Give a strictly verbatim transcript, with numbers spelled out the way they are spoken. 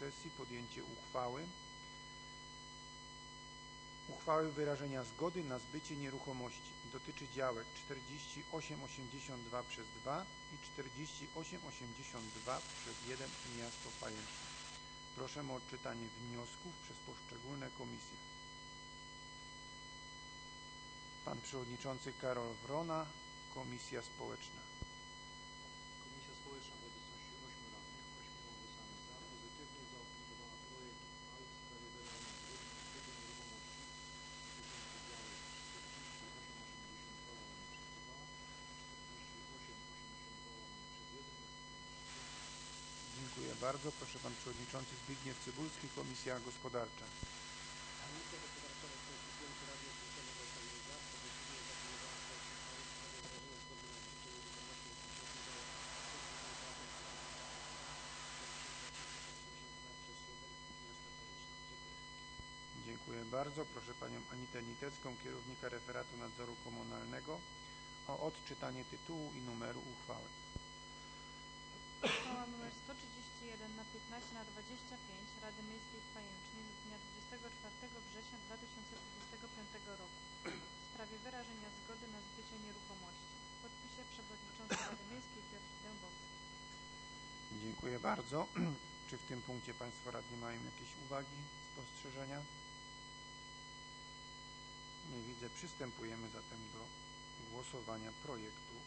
sesji podjęcie uchwały uchwały wyrażenia zgody na zbycie nieruchomości. Dotyczy działek czterdzieści osiem osiemdziesiąt dwa przez dwa i czterdzieści osiem osiemdziesiąt dwa przez jeden miasto Pajęczno. Proszę o odczytanie wniosków przez poszczególne komisje. Pan Przewodniczący Karol Wrona, Komisja Społeczna. Komisja Społeczna w obecności ośmiu radnych, ośmioma głosami za, pozytywnie zaopiniowała projekt uchwały w sprawie wyrażenia zgody na zbycie nieruchomości dotyczący działek czterdzieści osiem osiemdziesiąt dwa przez dwa i czterdzieści osiem osiemdziesiąt dwa przez jeden miasto Pajęczno. Dziękuję bardzo. Proszę Pan Przewodniczący Zbigniew Cybulski, Komisja Gospodarcza. Komisja Gospodarcza w odpowiedzi pięciu radnych głosami głosami za, pozytywnie zaopiniowała projekt uchwały w sprawie wyrażenia zgody na zbycie nieruchomości dotyczącej działek przez jeden miasta Pajęczno. Dziękuję. Dziękuję bardzo. Proszę Panią Anitę Nitecką, kierownika referatu nadzoru komunalnego, o odczytanie tytułu i numeru uchwały. Uchwała nr sto trzydzieści jeden na piętnaście na dwadzieścia pięć Rady Miejskiej w Pajęcznie z dnia dwudziestego czwartego września dwa tysiące dwudziestego piątego roku w sprawie wyrażenia zgody na zbycie nieruchomości. W podpisie Przewodniczący Rady Miejskiej Piotr Dębowski. Dziękuję bardzo. Czy w tym punkcie Państwo radni mają jakieś uwagi, spostrzeżenia? Nie widzę. Przystępujemy zatem do głosowania projektu